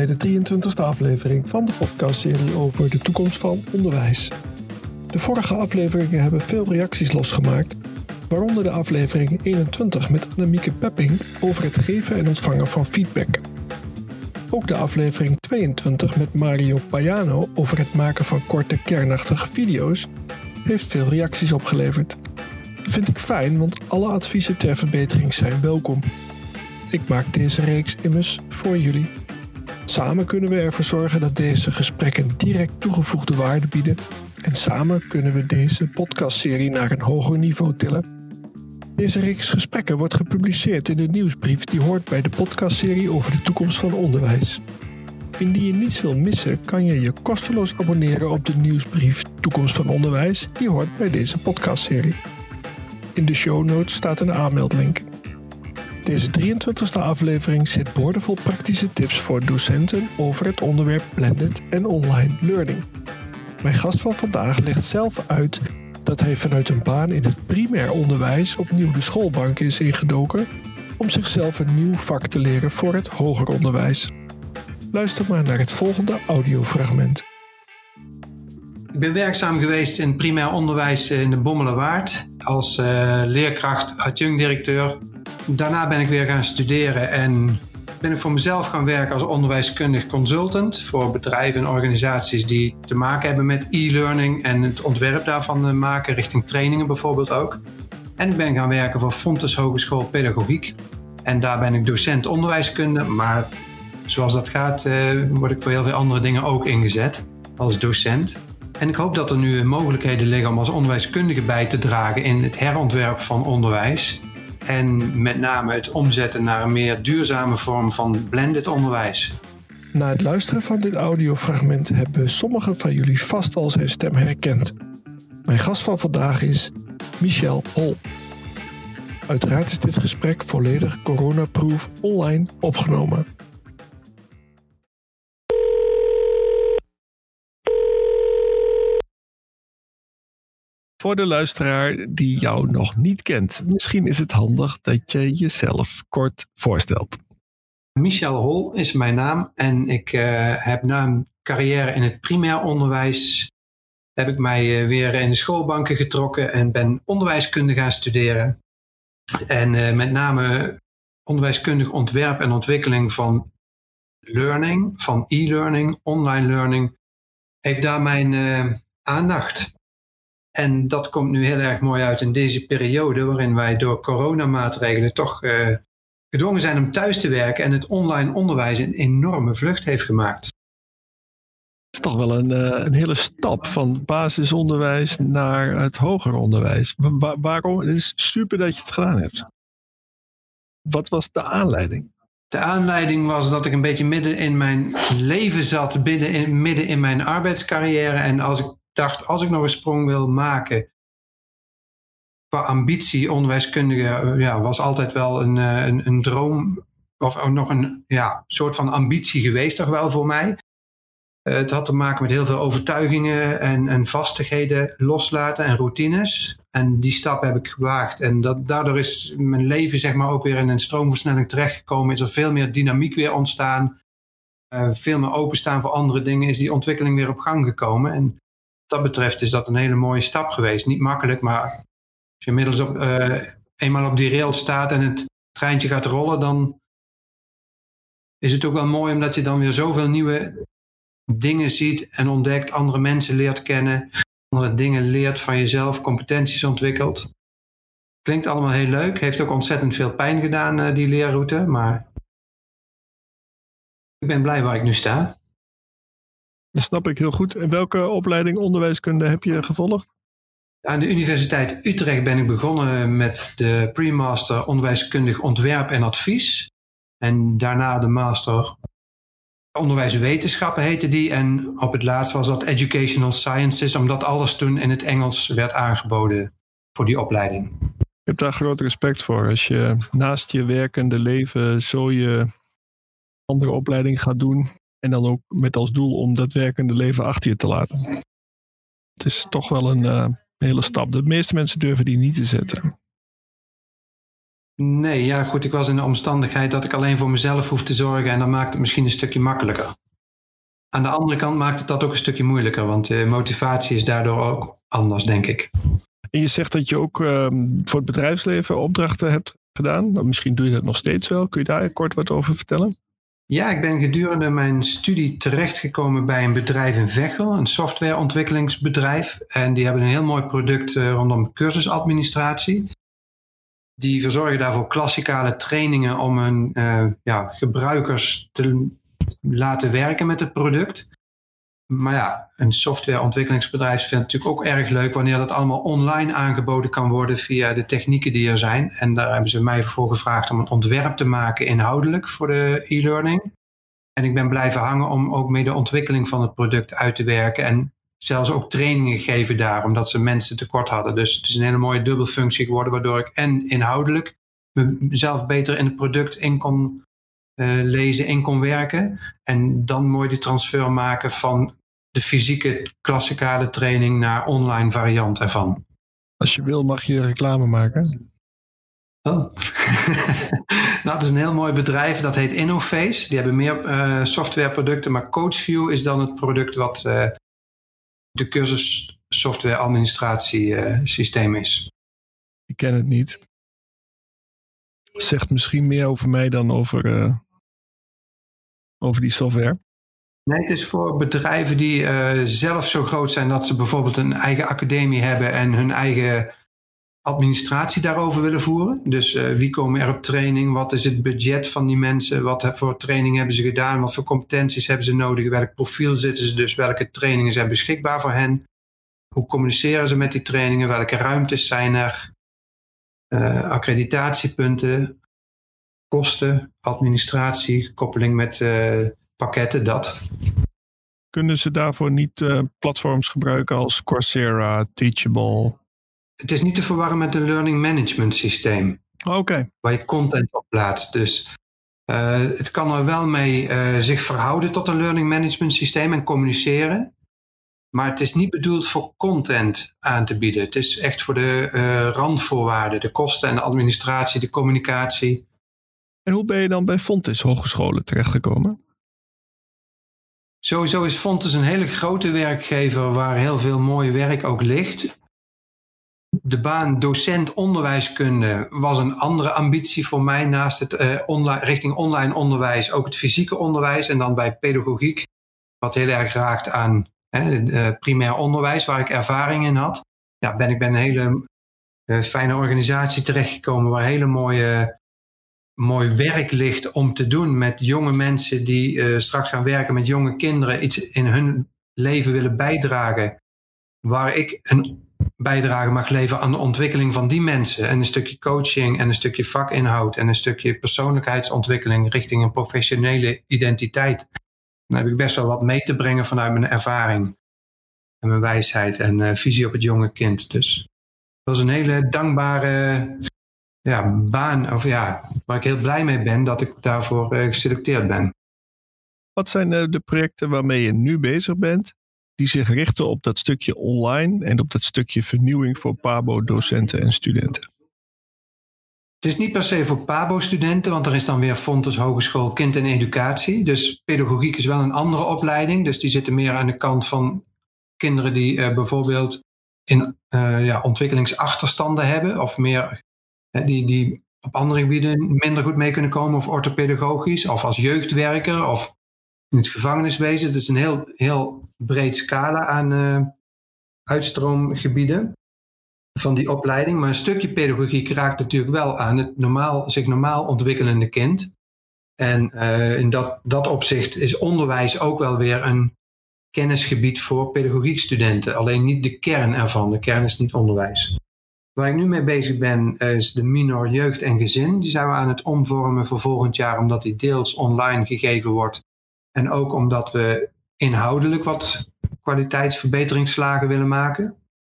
de 23e aflevering van de podcastserie over de toekomst van onderwijs. De vorige afleveringen hebben veel reacties losgemaakt, waaronder de aflevering 21 met Annemieke Pepping over het geven en ontvangen van feedback. Ook de aflevering 22 met Mario Paiano over het maken van korte kernachtige video's heeft veel reacties opgeleverd. Dat vind ik fijn, want alle adviezen ter verbetering zijn welkom. Ik maak deze reeks immers voor jullie. Samen kunnen we ervoor zorgen dat deze gesprekken direct toegevoegde waarde bieden en samen kunnen we deze podcastserie naar een hoger niveau tillen. Deze reeks gesprekken wordt gepubliceerd in de nieuwsbrief die hoort bij de podcastserie over de toekomst van onderwijs. Indien je niets wil missen, kan je je kosteloos abonneren op de nieuwsbrief Toekomst van Onderwijs die hoort bij deze podcastserie. In de show notes staat een aanmeldlink. Deze 23e aflevering zit boordevol praktische tips voor docenten over het onderwerp blended en online learning. Mijn gast van vandaag legt zelf uit dat hij vanuit een baan in het primair onderwijs opnieuw de schoolbank is ingedoken om zichzelf een nieuw vak te leren voor het hoger onderwijs. Luister maar naar het volgende audiofragment. Ik ben werkzaam geweest in primair onderwijs in de Bommelerwaard als leerkracht, adjunct-directeur. Daarna ben ik weer gaan studeren en ben ik voor mezelf gaan werken als onderwijskundig consultant voor bedrijven en organisaties die te maken hebben met e-learning en het ontwerp daarvan maken richting trainingen bijvoorbeeld ook. En ik ben gaan werken voor Fontys Hogeschool Pedagogiek en daar ben ik docent onderwijskunde, maar zoals dat gaat word ik voor heel veel andere dingen ook ingezet als docent. En ik hoop dat er nu mogelijkheden liggen om als onderwijskundige bij te dragen in het herontwerp van onderwijs. En met name het omzetten naar een meer duurzame vorm van blended onderwijs. Na het luisteren van dit audiofragment hebben sommigen van jullie vast al zijn stem herkend. Mijn gast van vandaag is Michel Hol. Uiteraard is dit gesprek volledig coronaproof online opgenomen. Voor de luisteraar die jou nog niet kent, misschien is het handig dat je jezelf kort voorstelt. Michel Hol is mijn naam en ik heb na een carrière in het primair onderwijs heb ik mij weer in de schoolbanken getrokken en ben onderwijskunde gaan studeren. En met name onderwijskundig ontwerp en ontwikkeling van learning, van e-learning, online learning, heeft daar mijn aandacht. En dat komt nu heel erg mooi uit in deze periode waarin wij door coronamaatregelen toch gedwongen zijn om thuis te werken en het online onderwijs een enorme vlucht heeft gemaakt. Het is toch wel een hele stap van basisonderwijs naar het hoger onderwijs. Waarom? Het is super dat je het gedaan hebt. Wat was de aanleiding? De aanleiding was dat ik een beetje midden in mijn leven zat, midden in mijn arbeidscarrière. En als ik nog een sprong wil maken qua ambitie, onderwijskundige, was altijd wel een droom of nog een soort van ambitie geweest toch wel voor mij. Het had te maken met heel veel overtuigingen en vastigheden loslaten en routines. En die stap heb ik gewaagd. En daardoor is mijn leven zeg maar ook weer in een stroomversnelling terechtgekomen. Is er veel meer dynamiek weer ontstaan. Veel meer openstaan voor andere dingen. Is die ontwikkeling weer op gang gekomen. En wat dat betreft is dat een hele mooie stap geweest. Niet makkelijk, maar als je inmiddels eenmaal op die rail staat en het treintje gaat rollen, dan is het ook wel mooi omdat je dan weer zoveel nieuwe dingen ziet en ontdekt, andere mensen leert kennen, andere dingen leert van jezelf, competenties ontwikkelt. Klinkt allemaal heel leuk, heeft ook ontzettend veel pijn gedaan, die leerroute, maar ik ben blij waar ik nu sta. Dat snap ik heel goed. En welke opleiding onderwijskunde heb je gevolgd? Aan de Universiteit Utrecht ben ik begonnen met de pre-master onderwijskundig ontwerp en advies. En daarna de master onderwijswetenschappen heette die. En op het laatst was dat Educational Sciences, omdat alles toen in het Engels werd aangeboden voor die opleiding. Ik heb daar groot respect voor. Als je naast je werkende leven zo je andere opleiding gaat doen. En dan ook met als doel om dat werkende leven achter je te laten. Het is toch wel een hele stap. De meeste mensen durven die niet te zetten. Nee, ja goed, ik was in de omstandigheid dat ik alleen voor mezelf hoef te zorgen en dat maakt het misschien een stukje makkelijker. Aan de andere kant maakt het dat ook een stukje moeilijker, want de motivatie is daardoor ook anders, denk ik. En je zegt dat je ook voor het bedrijfsleven opdrachten hebt gedaan. Misschien doe je dat nog steeds wel. Kun je daar kort wat over vertellen? Ja, ik ben gedurende mijn studie terechtgekomen bij een bedrijf in Veghel, een softwareontwikkelingsbedrijf. En die hebben een heel mooi product rondom cursusadministratie. Die verzorgen daarvoor klassikale trainingen om hun gebruikers te laten werken met het product. Maar ja, een softwareontwikkelingsbedrijf vindt het natuurlijk ook erg leuk wanneer dat allemaal online aangeboden kan worden via de technieken die er zijn. En daar hebben ze mij voor gevraagd om een ontwerp te maken inhoudelijk voor de e-learning. En ik ben blijven hangen om ook mee de ontwikkeling van het product uit te werken en zelfs ook trainingen geven daar, omdat ze mensen tekort hadden. Dus het is een hele mooie dubbelfunctie geworden, waardoor ik en inhoudelijk mezelf beter in het product in kon lezen, in kon werken. En dan mooi die transfer maken van de fysieke klassikale training naar online variant ervan. Als je wil mag je reclame maken. Oh. Nou, het is een heel mooi bedrijf, dat heet Innoface. Die hebben meer softwareproducten, maar CoachView is dan het product wat de cursus software administratiesysteem is. Ik ken het niet. Zegt misschien meer over mij dan over die software. Nee, het is voor bedrijven die zelf zo groot zijn dat ze bijvoorbeeld een eigen academie hebben en hun eigen administratie daarover willen voeren. Dus wie komen er op training? Wat is het budget van die mensen? Wat voor training hebben ze gedaan? Wat voor competenties hebben ze nodig? Welk profiel zitten ze dus? Welke trainingen zijn beschikbaar voor hen? Hoe communiceren ze met die trainingen? Welke ruimtes zijn er? Accreditatiepunten, kosten, administratie, koppeling met pakketten, dat. Kunnen ze daarvoor niet platforms gebruiken als Coursera, Teachable? Het is niet te verwarren met een learning management systeem. Oké. Waar je content op plaatst. Dus het kan er wel mee zich verhouden tot een learning management systeem en communiceren. Maar het is niet bedoeld voor content aan te bieden. Het is echt voor de randvoorwaarden. De kosten en de administratie, de communicatie. En hoe ben je dan bij Fontys Hogescholen terechtgekomen? Sowieso is Fontys een hele grote werkgever waar heel veel mooi werk ook ligt. De baan docent onderwijskunde was een andere ambitie voor mij naast het richting online onderwijs, ook het fysieke onderwijs en dan bij pedagogiek, wat heel erg raakt aan primair onderwijs, waar ik ervaring in had. Ja, ben ik bij een hele fijne organisatie terechtgekomen waar hele mooi werk ligt om te doen met jonge mensen die straks gaan werken met jonge kinderen, iets in hun leven willen bijdragen, waar ik een bijdrage mag leveren aan de ontwikkeling van die mensen en een stukje coaching en een stukje vakinhoud en een stukje persoonlijkheidsontwikkeling richting een professionele identiteit. Dan heb ik best wel wat mee te brengen vanuit mijn ervaring en mijn wijsheid en visie op het jonge kind. Dus dat is een hele dankbare baan, waar ik heel blij mee ben dat ik daarvoor geselecteerd ben. Wat zijn de projecten waarmee je nu bezig bent, die zich richten op dat stukje online en op dat stukje vernieuwing voor PABO-docenten en studenten? Het is niet per se voor PABO-studenten, want er is dan weer Fontys Hogeschool Kind en Educatie. Dus pedagogiek is wel een andere opleiding. Dus die zitten meer aan de kant van kinderen die bijvoorbeeld in ontwikkelingsachterstanden hebben of meer die op andere gebieden minder goed mee kunnen komen of orthopedagogisch of als jeugdwerker of in het gevangeniswezen. Het is een heel, heel breed scala aan uitstroomgebieden van die opleiding. Maar een stukje pedagogiek raakt natuurlijk wel aan het zich normaal ontwikkelende kind. En in dat opzicht is onderwijs ook wel weer een kennisgebied voor pedagogiekstudenten. Alleen niet de kern ervan. De kern is niet onderwijs. Waar ik nu mee bezig ben is de minor jeugd en gezin. Die zijn we aan het omvormen voor volgend jaar, omdat die deels online gegeven wordt. En ook omdat we inhoudelijk wat kwaliteitsverbeteringsslagen willen maken.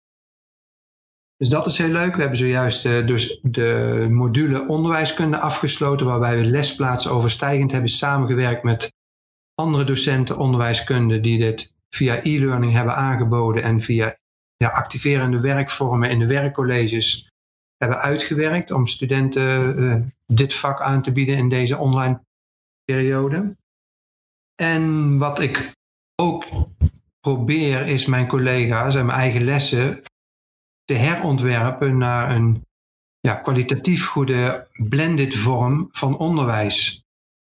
Dus dat is heel leuk. We hebben zojuist dus de module onderwijskunde afgesloten, waarbij we lesplaatsen overstijgend hebben samengewerkt met andere docenten onderwijskunde die dit via e-learning hebben aangeboden en via activerende werkvormen in de werkcolleges hebben uitgewerkt om studenten dit vak aan te bieden in deze online periode. En wat ik ook probeer is mijn collega's en mijn eigen lessen te herontwerpen naar een kwalitatief goede blended vorm van onderwijs.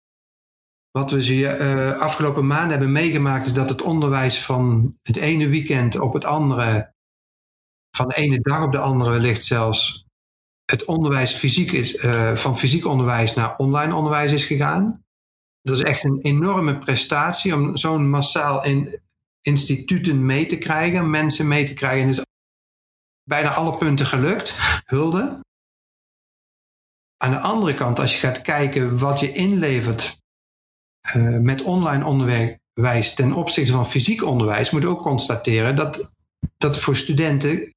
Wat we afgelopen maanden hebben meegemaakt is dat het onderwijs van het ene weekend op het andere, van de ene dag op de andere wellicht zelfs, het onderwijs fysiek is, van fysiek onderwijs naar online onderwijs is gegaan. Dat is echt een enorme prestatie om zo'n massaal in instituten mee te krijgen, mensen mee te krijgen. En is bijna alle punten gelukt. Hulde. Aan de andere kant, als je gaat kijken wat je inlevert met online onderwijs ten opzichte van fysiek onderwijs, moet je ook constateren dat voor studenten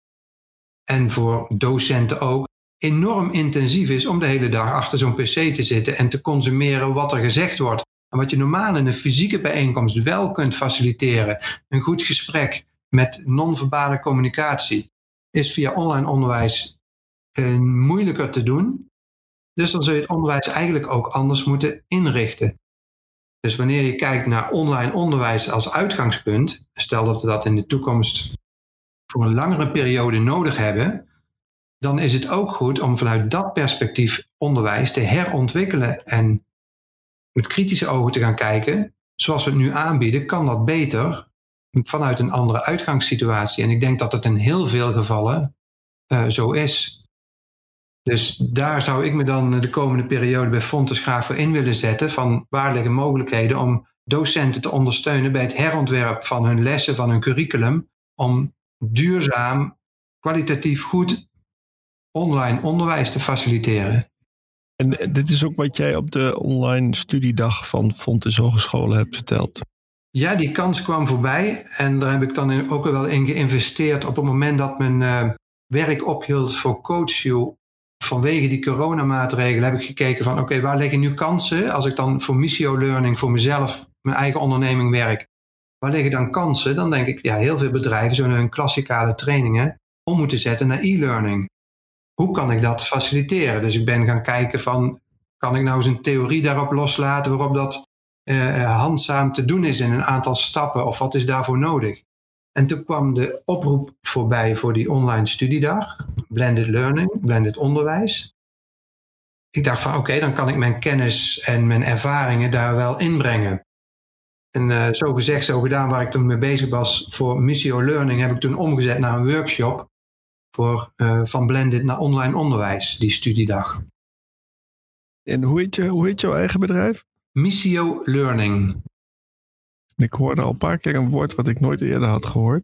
en voor docenten ook enorm intensief is om de hele dag achter zo'n pc te zitten en te consumeren wat er gezegd wordt. En wat je normaal in een fysieke bijeenkomst wel kunt faciliteren, een goed gesprek met non-verbale communicatie, is via online onderwijs moeilijker te doen. Dus dan zul je het onderwijs eigenlijk ook anders moeten inrichten. Dus wanneer je kijkt naar online onderwijs als uitgangspunt, stel dat we dat in de toekomst voor een langere periode nodig hebben, dan is het ook goed om vanuit dat perspectief onderwijs te herontwikkelen en met kritische ogen te gaan kijken. Zoals we het nu aanbieden, kan dat beter vanuit een andere uitgangssituatie. En ik denk dat het in heel veel gevallen zo is. Dus daar zou ik me dan de komende periode bij Fontes graag voor in willen zetten, van waar liggen mogelijkheden om docenten te ondersteunen bij het herontwerp van hun lessen, van hun curriculum, om duurzaam, kwalitatief goed online onderwijs te faciliteren. En dit is ook wat jij op de online studiedag van Fontes Hogescholen hebt verteld. Ja, die kans kwam voorbij en daar heb ik dan ook wel in geïnvesteerd op het moment dat mijn werk ophield voor CoachU. Vanwege die coronamaatregelen heb ik gekeken van oké, waar liggen nu kansen? Als ik dan voor Missio Learning, voor mezelf, mijn eigen onderneming werk, waar liggen dan kansen? Dan denk ik, heel veel bedrijven zullen hun klassikale trainingen om moeten zetten naar e-learning. Hoe kan ik dat faciliteren? Dus ik ben gaan kijken van, kan ik nou eens een theorie daarop loslaten waarop dat handzaam te doen is in een aantal stappen, of wat is daarvoor nodig? En toen kwam de oproep voorbij voor die online studiedag, blended learning, blended onderwijs. Ik dacht van oké, dan kan ik mijn kennis en mijn ervaringen daar wel inbrengen. En zo gezegd, zo gedaan, waar ik toen mee bezig was voor Missio Learning, heb ik toen omgezet naar een workshop van blended naar online onderwijs, die studiedag. En hoe heet jouw eigen bedrijf? Missio Learning. Ik hoorde al een paar keer een woord wat ik nooit eerder had gehoord.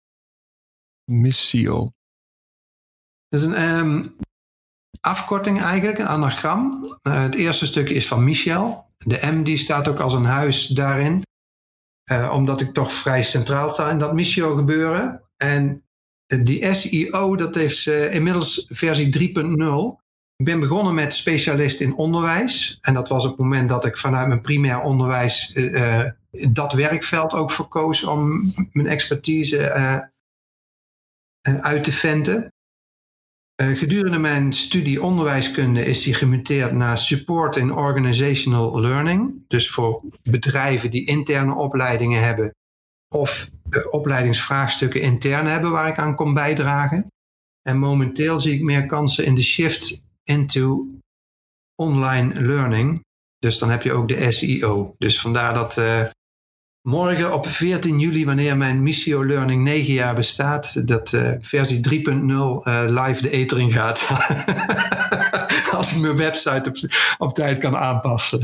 Missio. Dat is een afkorting eigenlijk, een anagram. Het eerste stukje is van Michel. De M die staat ook als een huis daarin. Omdat ik toch vrij centraal sta in dat Missio gebeuren. En die SEO, dat heeft inmiddels versie 3.0. Ik ben begonnen met specialist in onderwijs. En dat was op het moment dat ik vanuit mijn primair onderwijs dat werkveld ook verkoos om mijn expertise uit te venten. Gedurende mijn studie onderwijskunde is die gemuteerd naar support in organizational learning. Dus voor bedrijven die interne opleidingen hebben of opleidingsvraagstukken intern hebben waar ik aan kon bijdragen. En momenteel zie ik meer kansen in de shift into online learning. Dus dan heb je ook de SEO. Dus vandaar dat morgen op 14 juli, wanneer mijn Missio Learning 9 jaar bestaat, dat versie 3.0 live de ether in gaat. Als ik mijn website op tijd kan aanpassen.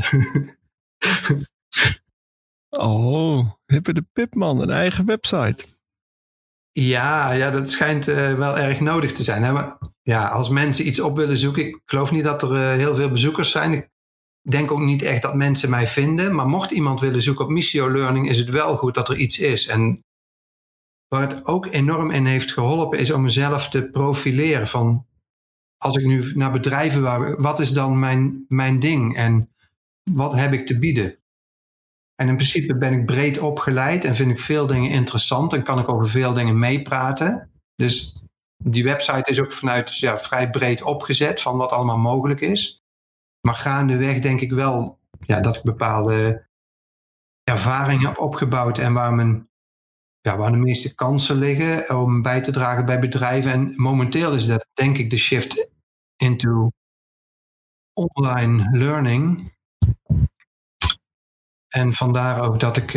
Oh, hippe de pip man, een eigen website. Ja, dat schijnt wel erg nodig te zijn. Hè? Maar, als mensen iets op willen zoeken, ik geloof niet dat er heel veel bezoekers zijn. Ik denk ook niet echt dat mensen mij vinden. Maar mocht iemand willen zoeken op Missio Learning, is het wel goed dat er iets is. En waar het ook enorm in heeft geholpen, is om mezelf te profileren. Van, als ik nu naar bedrijven wat is dan mijn ding? En wat heb ik te bieden? En in principe ben ik breed opgeleid en vind ik veel dingen interessant en kan ik over veel dingen meepraten. Dus Die website is ook vanuit vrij breed opgezet van wat allemaal mogelijk is. Maar gaandeweg denk ik wel dat ik bepaalde ervaringen heb opgebouwd en waar de meeste kansen liggen om bij te dragen bij bedrijven. En momenteel is dat denk ik de shift into online learning. En vandaar ook dat ik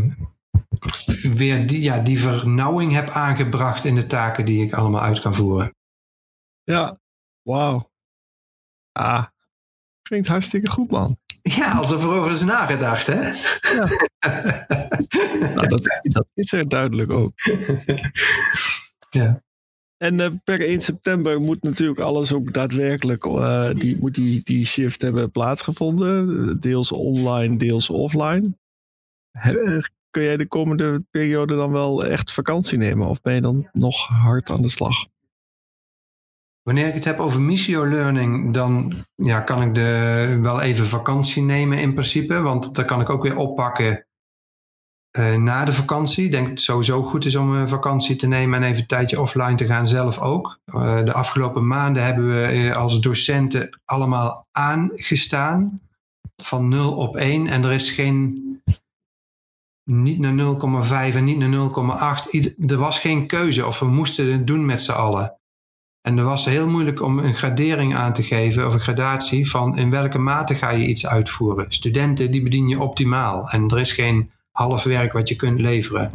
weer die vernauwing heb aangebracht in de taken die ik allemaal uit kan voeren. Ja, wauw. Klinkt hartstikke goed, man. Ja, alsof er over is nagedacht, hè? Ja. Nou, dat is er duidelijk ook. Ja. En per 1 september moet natuurlijk alles ook daadwerkelijk, die shift hebben plaatsgevonden. Deels online, deels offline. Kun jij de komende periode dan wel echt vakantie nemen? Of ben je dan nog hard aan de slag? Wanneer ik het heb over Missio Learning, dan kan ik wel even vakantie nemen in principe. Want dan kan ik ook weer oppakken na de vakantie. Ik denk dat het sowieso goed is om een vakantie te nemen en even een tijdje offline te gaan zelf ook. De afgelopen maanden hebben we als docenten allemaal aangestaan. Van 0 op 1. En er is niet naar 0,5 en niet naar 0,8. Er was geen keuze of we moesten het doen met z'n allen. En er was heel moeilijk om een gradering aan te geven of een gradatie van in welke mate ga je iets uitvoeren. Studenten die bedien je optimaal en er is geen half werk wat je kunt leveren.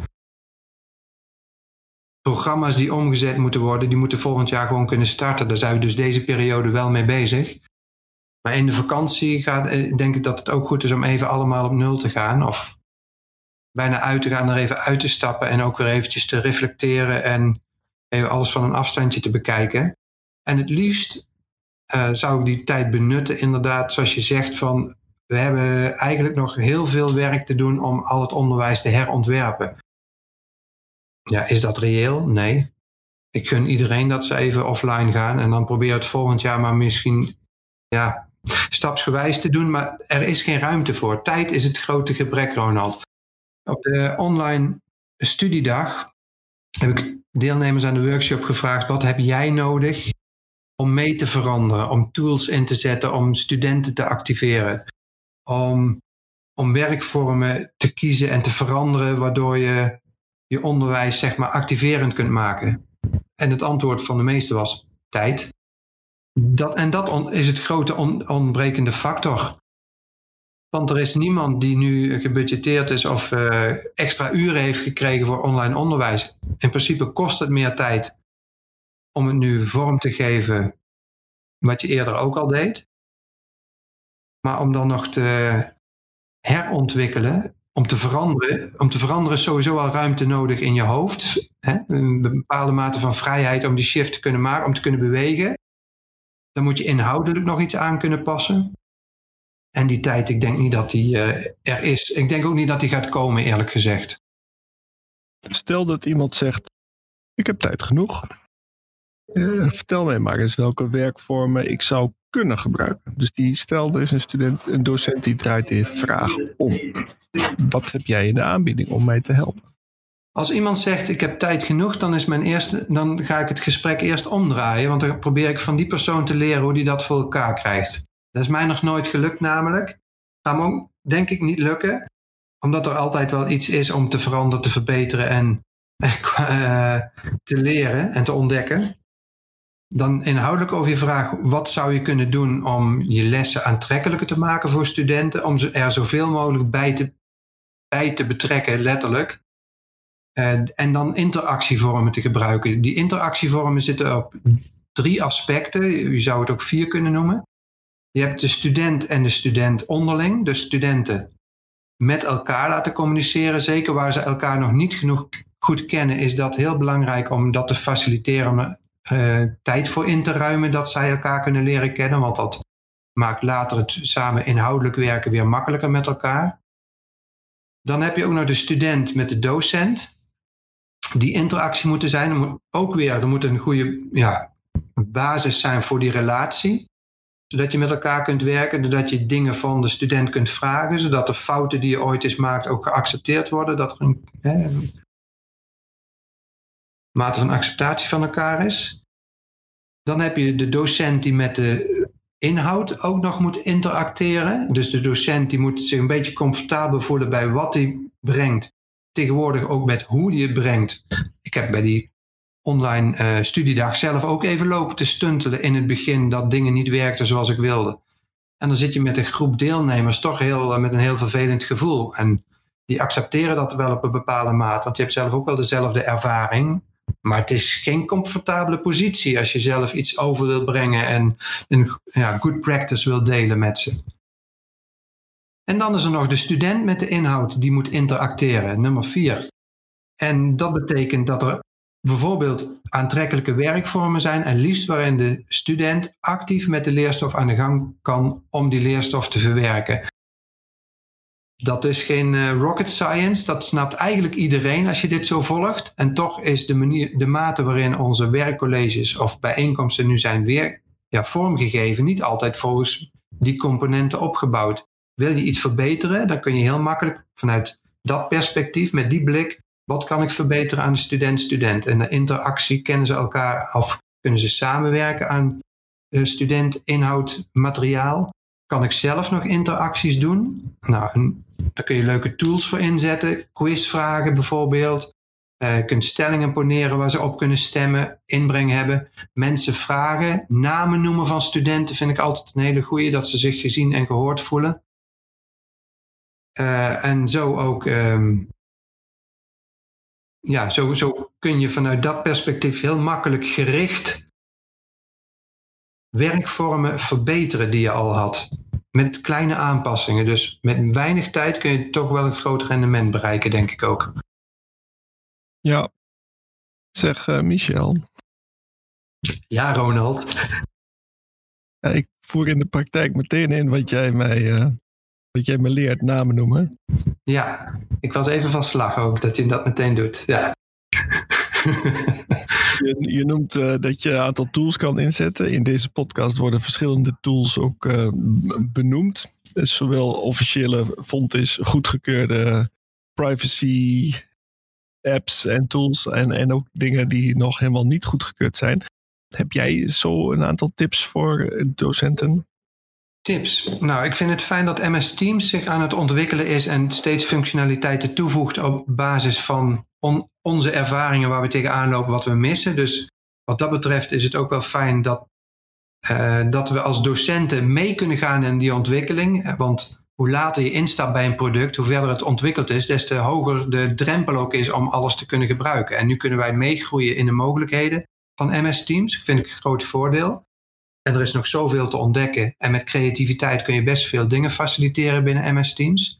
Programma's die omgezet moeten worden, die moeten volgend jaar gewoon kunnen starten. Daar zijn we dus deze periode wel mee bezig. Maar in de vakantie denk ik dat het ook goed is om even allemaal op 0 te gaan. Of bijna uit te gaan, er even uit te stappen en ook weer eventjes te reflecteren en even alles van een afstandje te bekijken. En het liefst zou ik die tijd benutten, inderdaad, zoals je zegt, van we hebben eigenlijk nog heel veel werk te doen om al het onderwijs te herontwerpen. Ja, is dat reëel? Nee. Ik gun iedereen dat ze even offline gaan en dan probeer het volgend jaar maar misschien stapsgewijs te doen, maar er is geen ruimte voor. Tijd is het grote gebrek, Ronald. Op de online studiedag heb ik deelnemers aan de workshop gevraagd, wat heb jij nodig om mee te veranderen, om tools in te zetten, om studenten te activeren, om werkvormen te kiezen en te veranderen, waardoor je je onderwijs zeg maar activerend kunt maken. En het antwoord van de meesten was tijd. Dat is het grote ontbrekende factor. Want er is niemand die nu gebudgeteerd is of extra uren heeft gekregen voor online onderwijs. In principe kost het meer tijd om het nu vorm te geven, wat je eerder ook al deed. Maar om dan nog te herontwikkelen, om te veranderen is sowieso al ruimte nodig in je hoofd. Hè? Een bepaalde mate van vrijheid om die shift te kunnen maken, om te kunnen bewegen. Dan moet je inhoudelijk nog iets aan kunnen passen. En die tijd, ik denk niet dat die er is. Ik denk ook niet dat die gaat komen, eerlijk gezegd. Stel dat iemand zegt, ik heb tijd genoeg. Vertel mij maar eens welke werkvormen ik zou kunnen gebruiken. Dus er is een docent die draait die vraag om. Wat heb jij in de aanbieding om mij te helpen? Als iemand zegt, ik heb tijd genoeg, dan ga ik het gesprek eerst omdraaien. Want dan probeer ik van die persoon te leren hoe die dat voor elkaar krijgt. Dat is mij nog nooit gelukt namelijk. Gaat me ook denk ik niet lukken. Omdat er altijd wel iets is om te veranderen, te verbeteren en te leren en te ontdekken. Dan inhoudelijk over je vraag, wat zou je kunnen doen om je lessen aantrekkelijker te maken voor studenten? Om ze er zoveel mogelijk bij te betrekken, letterlijk. En dan interactievormen te gebruiken. Die interactievormen zitten op 3 aspecten. Je zou het ook 4 kunnen noemen. Je hebt de student en de student onderling. De studenten met elkaar laten communiceren. Zeker waar ze elkaar nog niet genoeg goed kennen, is dat heel belangrijk om dat te faciliteren. Om tijd voor in te ruimen dat zij elkaar kunnen leren kennen. Want dat maakt later het samen inhoudelijk werken weer makkelijker met elkaar. Dan heb je ook nog de student met de docent. Die interactie moet er zijn. Er moet een goede basis zijn voor die relatie. Zodat je met elkaar kunt werken. Zodat je dingen van de student kunt vragen. Zodat de fouten die je ooit eens maakt ook geaccepteerd worden. Dat er een mate van acceptatie van elkaar is. Dan heb je de docent die met de inhoud ook nog moet interacteren. Dus de docent die moet zich een beetje comfortabel voelen bij wat hij brengt. Tegenwoordig ook met hoe hij het brengt. Ik heb bij die online studiedag zelf ook even lopen te stuntelen in het begin dat dingen niet werkten zoals ik wilde. En dan zit je met een groep deelnemers toch met een heel vervelend gevoel. En die accepteren dat wel op een bepaalde mate, want je hebt zelf ook wel dezelfde ervaring. Maar het is geen comfortabele positie als je zelf iets over wil brengen en een good practice wil delen met ze. En dan is er nog de student met de inhoud die moet interacteren, nummer 4. En dat betekent dat er bijvoorbeeld aantrekkelijke werkvormen zijn en liefst waarin de student actief met de leerstof aan de gang kan om die leerstof te verwerken. Dat is geen rocket science, dat snapt eigenlijk iedereen als je dit zo volgt. En toch is de mate waarin onze werkcolleges of bijeenkomsten nu zijn weer vormgegeven, niet altijd volgens die componenten opgebouwd. Wil je iets verbeteren, dan kun je heel makkelijk vanuit dat perspectief, met die blik, wat kan ik verbeteren aan de student-student? En de interactie kennen ze elkaar of kunnen ze samenwerken aan student, inhoud, materiaal? Kan ik zelf nog interacties doen? Nou, daar kun je leuke tools voor inzetten. Quizvragen bijvoorbeeld. Je kunt stellingen poneren waar ze op kunnen stemmen, inbreng hebben. Mensen vragen, namen noemen van studenten vind ik altijd een hele goeie, dat ze zich gezien en gehoord voelen. En zo ook... Zo kun je vanuit dat perspectief heel makkelijk gericht werkvormen verbeteren die je al had. Met kleine aanpassingen. Dus met weinig tijd kun je toch wel een groot rendement bereiken, denk ik ook. Ja. Zeg Michel. Ja, Ronald. Ik voer in de praktijk meteen in wat jij me leert, namen noemen. Ja, ik was even van slag ook dat je dat meteen doet. Ja. Je noemt dat je een aantal tools kan inzetten. In deze podcast worden verschillende tools ook benoemd. Dus zowel officiële Fontis goedgekeurde privacy apps en tools en ook dingen die nog helemaal niet goedgekeurd zijn. Heb jij zo een aantal tips voor docenten? Tips. Nou, ik vind het fijn dat MS Teams zich aan het ontwikkelen is en steeds functionaliteiten toevoegt op basis van onze ervaringen waar we tegenaan lopen, wat we missen. Dus wat dat betreft is het ook wel fijn dat we als docenten mee kunnen gaan in die ontwikkeling. Want hoe later je instapt bij een product, hoe verder het ontwikkeld is, des te hoger de drempel ook is om alles te kunnen gebruiken. En nu kunnen wij meegroeien in de mogelijkheden van MS Teams. Dat vind ik een groot voordeel. En er is nog zoveel te ontdekken. En met creativiteit kun je best veel dingen faciliteren binnen MS Teams.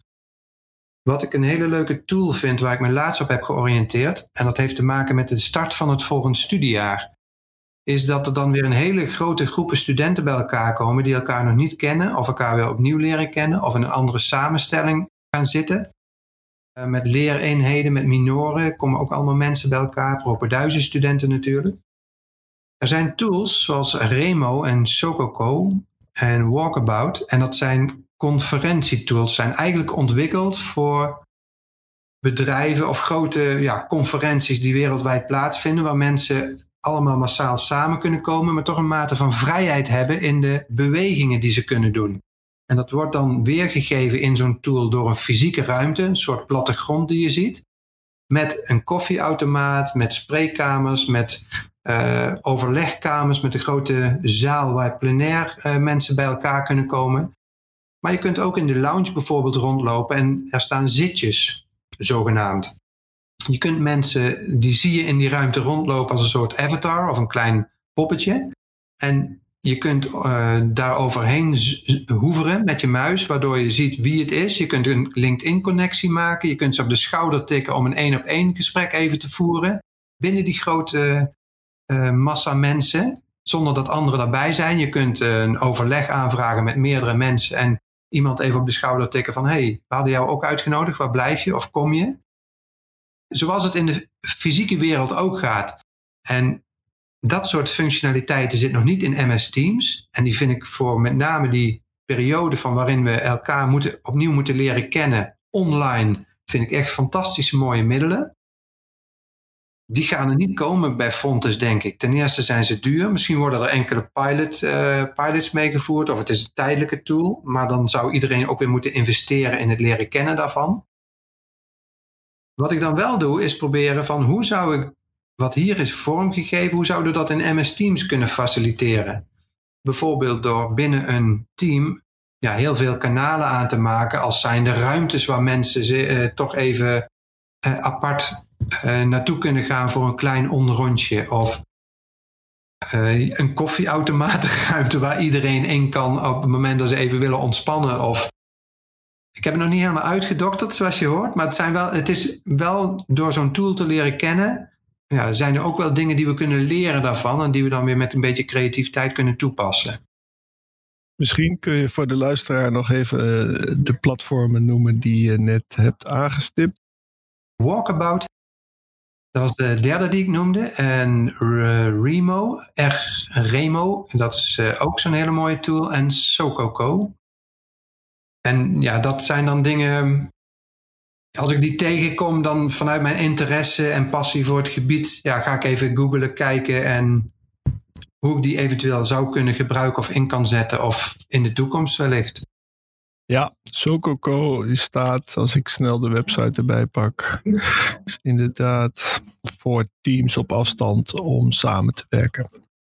Wat ik een hele leuke tool vind, waar ik me laatst op heb georiënteerd, en dat heeft te maken met de start van het volgende studiejaar, is dat er dan weer een hele grote groepen studenten bij elkaar komen die elkaar nog niet kennen, of elkaar weer opnieuw leren kennen, of in een andere samenstelling gaan zitten. Met leereenheden, met minoren, komen ook allemaal mensen bij elkaar, propenduizen studenten natuurlijk. Er zijn tools zoals Remo en Sococo en Walkabout. En dat zijn conferentietools. Zijn eigenlijk ontwikkeld voor bedrijven of grote conferenties die wereldwijd plaatsvinden. Waar mensen allemaal massaal samen kunnen komen. Maar toch een mate van vrijheid hebben in de bewegingen die ze kunnen doen. En dat wordt dan weergegeven in zo'n tool door een fysieke ruimte. Een soort plattegrond die je ziet. Met een koffieautomaat, met spreekkamers, met overlegkamers, met een grote zaal waar plenair mensen bij elkaar kunnen komen. Maar je kunt ook in de lounge bijvoorbeeld rondlopen en er staan zitjes, zogenaamd. Je kunt mensen, die zie je in die ruimte rondlopen als een soort avatar of een klein poppetje. En je kunt daar overheen hoeveren met je muis, waardoor je ziet wie het is. Je kunt een LinkedIn-connectie maken. Je kunt ze op de schouder tikken om een 1-op-1 gesprek even te voeren. Binnen die grote massa mensen, zonder dat anderen daarbij zijn. Je kunt een overleg aanvragen met meerdere mensen en iemand even op de schouder tikken van hey, we hadden jou ook uitgenodigd, waar blijf je of kom je? Zoals het in de fysieke wereld ook gaat. En dat soort functionaliteiten zit nog niet in MS Teams. En die vind ik voor met name die periode van waarin we elkaar opnieuw moeten leren kennen online, vind ik echt fantastische mooie middelen. die gaan er niet komen bij Fontes, denk ik. Ten eerste zijn ze duur. Misschien worden er enkele pilots meegevoerd of het is een tijdelijke tool. Maar dan zou iedereen ook weer moeten investeren in het leren kennen daarvan. Wat ik dan wel doe, is proberen van hoe zou ik, wat hier is vormgegeven, hoe zouden we dat in MS Teams kunnen faciliteren? Bijvoorbeeld door binnen een team heel veel kanalen aan te maken als zijnde ruimtes waar mensen toch even apart naartoe kunnen gaan voor een klein onderrondje. Of een koffieautomatenruimte waar iedereen in kan op het moment dat ze even willen ontspannen. Of ik heb het nog niet helemaal uitgedokterd, zoals je hoort. Maar het is wel door zo'n tool te leren kennen. Ja, zijn er ook wel dingen die we kunnen leren daarvan. En die we dan weer met een beetje creativiteit kunnen toepassen. Misschien kun je voor de luisteraar nog even de platformen noemen die je net hebt aangestipt. Walkabout. Dat was de derde die ik noemde. En Remo. Dat is ook zo'n hele mooie tool. En Sococo. En ja, dat zijn dan dingen. Als ik die tegenkom, dan vanuit mijn interesse en passie voor het gebied, ga ik even googlen, kijken en hoe ik die eventueel zou kunnen gebruiken of in kan zetten of in de toekomst wellicht. Ja, Sococo staat, als ik snel de website erbij pak, is inderdaad voor teams op afstand om samen te werken.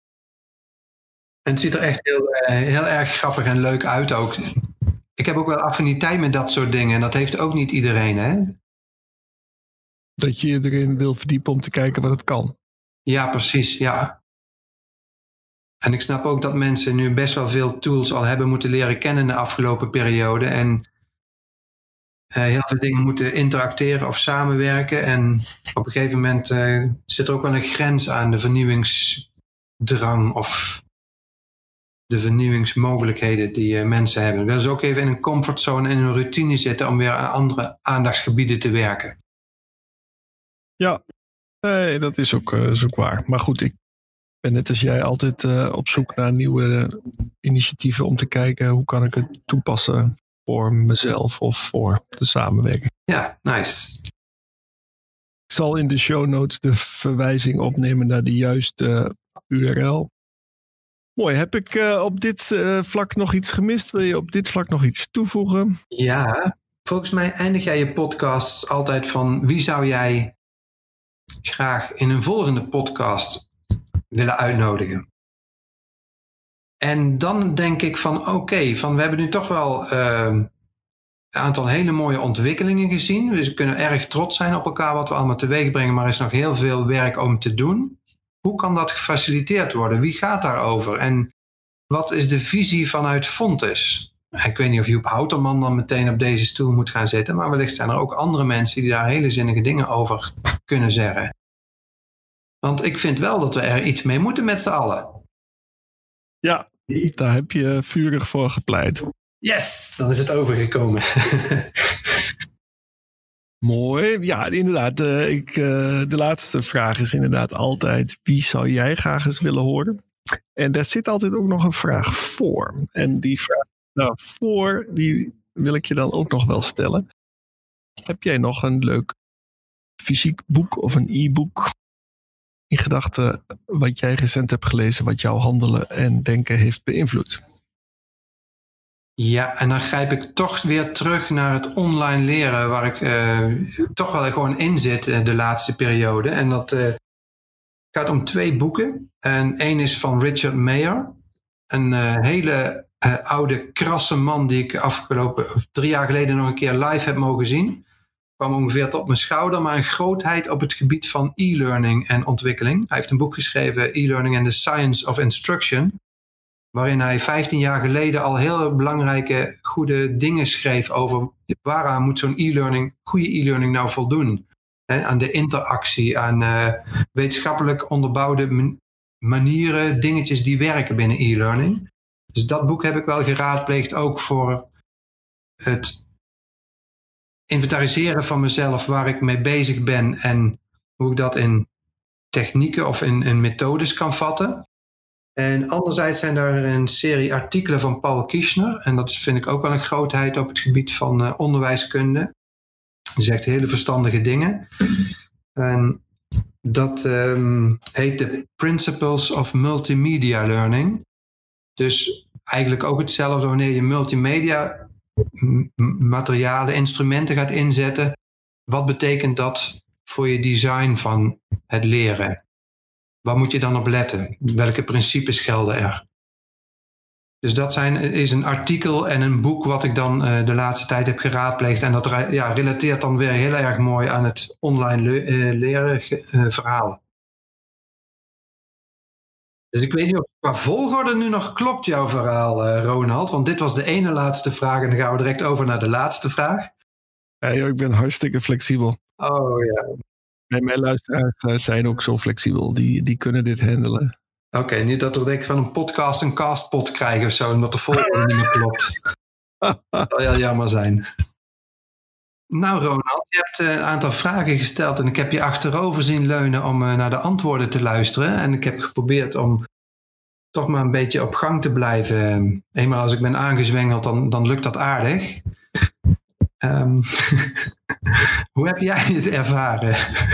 En het ziet er echt heel erg grappig en leuk uit ook. Ik heb ook wel affiniteit met dat soort dingen en dat heeft ook niet iedereen, hè? Dat je erin wil verdiepen om te kijken wat het kan. Ja, precies, ja. En ik snap ook dat mensen nu best wel veel tools al hebben moeten leren kennen in de afgelopen periode. En heel veel dingen moeten interacteren of samenwerken. En op een gegeven moment zit er ook wel een grens aan de vernieuwingsdrang of de vernieuwingsmogelijkheden die mensen hebben. Willen ze ook even in een comfortzone en in een routine zitten om weer aan andere aandachtsgebieden te werken. Ja, dat is ook waar. Maar goed, ik ben net als jij altijd op zoek naar nieuwe initiatieven om te kijken hoe kan ik het toepassen voor mezelf of voor de samenwerking. Ja, nice. Ik zal in de show notes de verwijzing opnemen naar de juiste URL. Mooi, heb ik op dit vlak nog iets gemist? Wil je op dit vlak nog iets toevoegen? Ja, volgens mij eindig jij je podcasts altijd van wie zou jij graag in een volgende podcast willen uitnodigen. En dan denk ik van oké, we hebben nu toch wel een aantal hele mooie ontwikkelingen gezien. Dus we kunnen erg trots zijn op elkaar wat we allemaal teweeg brengen, maar er is nog heel veel werk om te doen. Hoe kan dat gefaciliteerd worden? Wie gaat daarover? En wat is de visie vanuit Fontes? Ik weet niet of Joep Houterman dan meteen op deze stoel moet gaan zitten, maar wellicht zijn er ook andere mensen die daar hele zinnige dingen over kunnen zeggen. Want ik vind wel dat we er iets mee moeten met z'n allen. Ja, daar heb je vurig voor gepleit. Yes, dan is het overgekomen. Mooi. Ja, inderdaad. De laatste vraag is inderdaad altijd: wie zou jij graag eens willen horen? En daar zit altijd ook nog een vraag voor. En die vraag voor, die wil ik je dan ook nog wel stellen. Heb jij nog een leuk fysiek boek of een e-book in gedachten wat jij recent hebt gelezen, wat jouw handelen en denken heeft beïnvloed? Ja, en dan grijp ik toch weer terug naar het online leren, waar ik toch wel gewoon in zit de laatste periode. En dat gaat om 2 boeken. En één is van Richard Mayer, een hele oude, krasse man die ik afgelopen 3 jaar geleden nog een keer live heb mogen zien. Kwam ongeveer tot mijn schouder, maar een grootheid op het gebied van e-learning en ontwikkeling. Hij heeft een boek geschreven, E-Learning and the Science of Instruction, waarin hij 15 jaar geleden al heel belangrijke, goede dingen schreef over waaraan moet zo'n goede e-learning nou voldoen. Aan de interactie, aan wetenschappelijk onderbouwde manieren, dingetjes die werken binnen e-learning. Dus dat boek heb ik wel geraadpleegd ook voor het inventariseren van mezelf, waar ik mee bezig ben en hoe ik dat in technieken of in methodes kan vatten. En anderzijds zijn daar een serie artikelen van Paul Kirchner. En dat vind ik ook wel een grootheid op het gebied van onderwijskunde. Hij zegt hele verstandige dingen. En Dat heet de Principles of Multimedia Learning. Dus eigenlijk ook hetzelfde wanneer je multimedia materialen, instrumenten gaat inzetten. Wat betekent dat voor je design van het leren? Waar moet je dan op letten? Welke principes gelden er? Dus dat is een artikel en een boek wat ik dan de laatste tijd heb geraadpleegd. En dat relateert dan weer heel erg mooi aan het online leren verhaal. Dus ik weet niet of qua volgorde nu nog klopt jouw verhaal, Ronald. Want dit was de ene laatste vraag en dan gaan we direct over naar de laatste vraag. Ja, ik ben hartstikke flexibel. Oh ja. En mijn luisteraars zijn ook zo flexibel. Die kunnen dit handelen. Oké, niet dat we denk ik van een podcast een castpot krijgen of zo, omdat de volgorde niet meer klopt. Dat zal heel jammer zijn. Nou Ronald, je hebt een aantal vragen gesteld en ik heb je achterover zien leunen om naar de antwoorden te luisteren. En ik heb geprobeerd om toch maar een beetje op gang te blijven. Eenmaal als ik ben aangezwengeld, dan lukt dat aardig. Hoe heb jij het ervaren?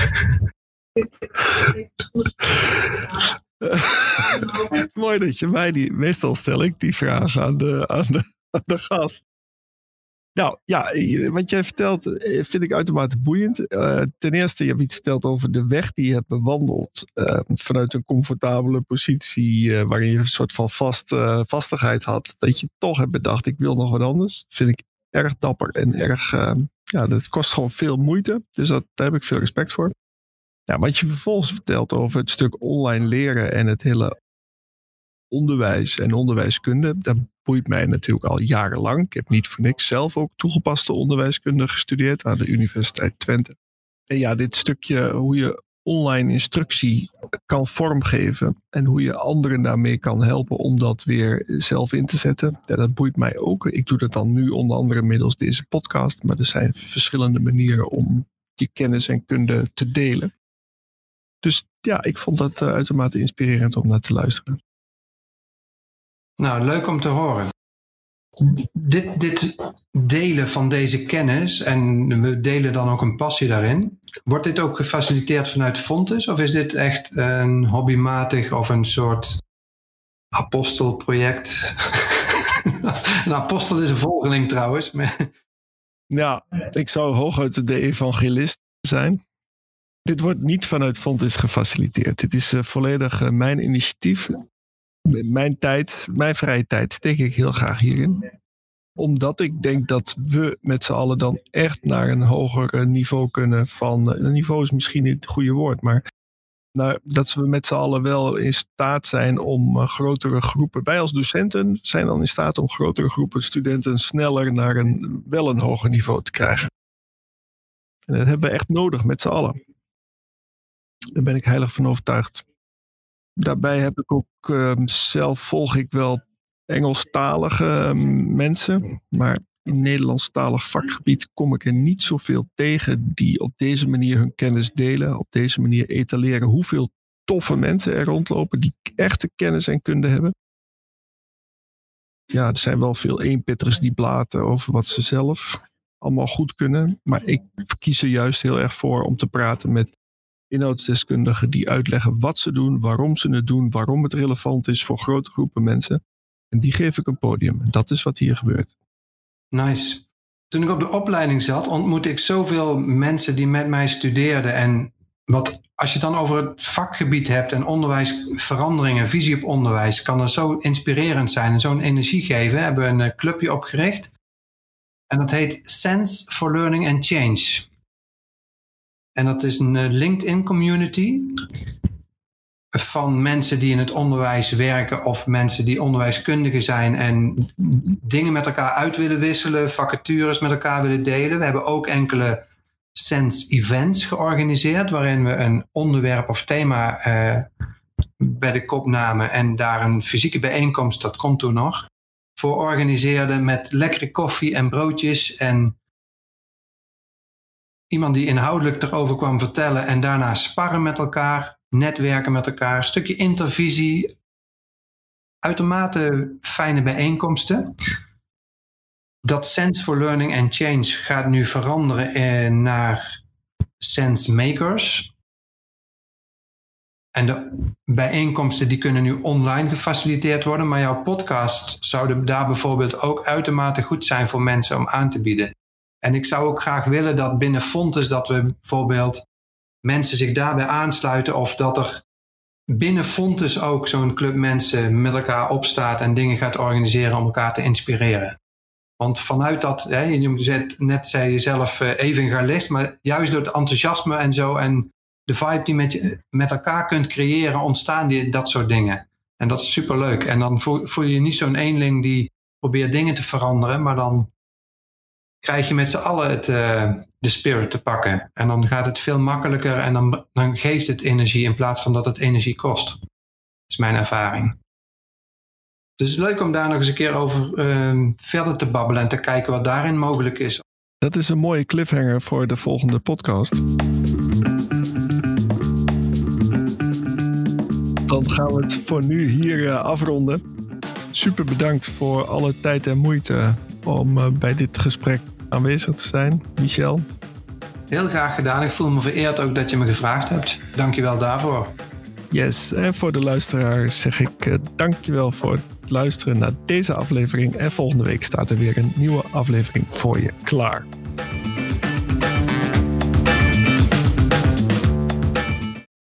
Mooi dat je mij meestal stel ik die vraag aan de gast. Nou ja, wat jij vertelt vind ik uitermate boeiend. Ten eerste, je hebt iets verteld over de weg die je hebt bewandeld. Vanuit een comfortabele positie waarin je een soort van vastigheid had. Dat je toch hebt bedacht, ik wil nog wat anders. Dat vind ik erg dapper en erg... dat kost gewoon veel moeite. Dus daar heb ik veel respect voor. Ja, wat je vervolgens vertelt over het stuk online leren en het hele onderwijs en onderwijskunde, dat boeit mij natuurlijk al jarenlang. Ik heb niet voor niks zelf ook toegepaste onderwijskunde gestudeerd aan de Universiteit Twente. En ja, dit stukje hoe je online instructie kan vormgeven en hoe je anderen daarmee kan helpen om dat weer zelf in te zetten, dat boeit mij ook. Ik doe dat dan nu onder andere middels deze podcast, maar er zijn verschillende manieren om je kennis en kunde te delen. Dus ja, ik vond dat uitermate inspirerend om naar te luisteren. Nou, leuk om te horen. Dit delen van deze kennis, en we delen dan ook een passie daarin. Wordt dit ook gefaciliteerd vanuit Fontes? Of is dit echt een hobbymatig of een soort apostelproject? Een apostel is een volgeling trouwens. Ja, ik zou hooguit de evangelist zijn. Dit wordt niet vanuit Fontes gefaciliteerd. Dit is volledig mijn initiatief. Mijn vrije tijd steek ik heel graag hierin. Omdat ik denk dat we met z'n allen dan echt naar een hoger niveau kunnen van... niveau is misschien niet het goede woord, maar... dat we met z'n allen wel in staat zijn om grotere groepen... Wij als docenten zijn dan in staat om grotere groepen studenten sneller naar wel een hoger niveau te krijgen. En dat hebben we echt nodig met z'n allen. Daar ben ik heilig van overtuigd. Daarbij heb ik ook zelf volg ik wel Engelstalige mensen. Maar in Nederlandstalig vakgebied kom ik er niet zoveel tegen die op deze manier hun kennis delen. Op deze manier etaleren hoeveel toffe mensen er rondlopen die echte kennis en kunde hebben. Ja, er zijn wel veel eenpitters die blaten over wat ze zelf allemaal goed kunnen. Maar ik kies er juist heel erg voor om te praten met inhoudsdeskundigen die uitleggen wat ze doen, waarom ze het doen, waarom het relevant is voor grote groepen mensen. En die geef ik een podium. En dat is wat hier gebeurt. Nice. Toen ik op de opleiding zat, ontmoette ik zoveel mensen die met mij studeerden. En als je het dan over het vakgebied hebt en onderwijsveranderingen, visie op onderwijs, kan dat zo inspirerend zijn en zo'n energie geven. We hebben een clubje opgericht. En dat heet Sense for Learning and Change. En dat is een LinkedIn community van mensen die in het onderwijs werken of mensen die onderwijskundigen zijn en dingen met elkaar uit willen wisselen, vacatures met elkaar willen delen. We hebben ook enkele Sense events georganiseerd waarin we een onderwerp of thema bij de kop namen en daar een fysieke bijeenkomst, dat komt toen nog, voor organiseerden met lekkere koffie en broodjes en iemand die inhoudelijk erover kwam vertellen en daarna sparren met elkaar, netwerken met elkaar, een stukje intervisie, uitermate fijne bijeenkomsten. Dat Sense for Learning and Change gaat nu veranderen naar Sense Makers. En de bijeenkomsten die kunnen nu online gefaciliteerd worden. Maar jouw podcast zouden daar bijvoorbeeld ook uitermate goed zijn voor mensen om aan te bieden. En ik zou ook graag willen dat binnen Fontes dat we bijvoorbeeld mensen zich daarbij aansluiten. Of dat er binnen Fontes ook zo'n club mensen met elkaar opstaat en dingen gaat organiseren om elkaar te inspireren. Want vanuit dat, net zei je zelf evangelist, maar juist door het enthousiasme en zo en de vibe die je met elkaar kunt creëren, ontstaan dat soort dingen. En dat is superleuk. En dan voel je niet zo'n eenling die probeert dingen te veranderen, maar dan krijg je met z'n allen de spirit te pakken. En dan gaat het veel makkelijker en dan geeft het energie in plaats van dat het energie kost. Dat is mijn ervaring. Dus het is leuk om daar nog eens een keer over verder te babbelen en te kijken wat daarin mogelijk is. Dat is een mooie cliffhanger voor de volgende podcast. Dan gaan we het voor nu hier afronden. Super bedankt voor alle tijd en moeite om bij dit gesprek aanwezig te zijn, Michel. Heel graag gedaan. Ik voel me vereerd ook dat je me gevraagd hebt. Dank je wel daarvoor. Yes, en voor de luisteraars zeg ik dankjewel voor het luisteren naar deze aflevering. En volgende week staat er weer een nieuwe aflevering voor je klaar.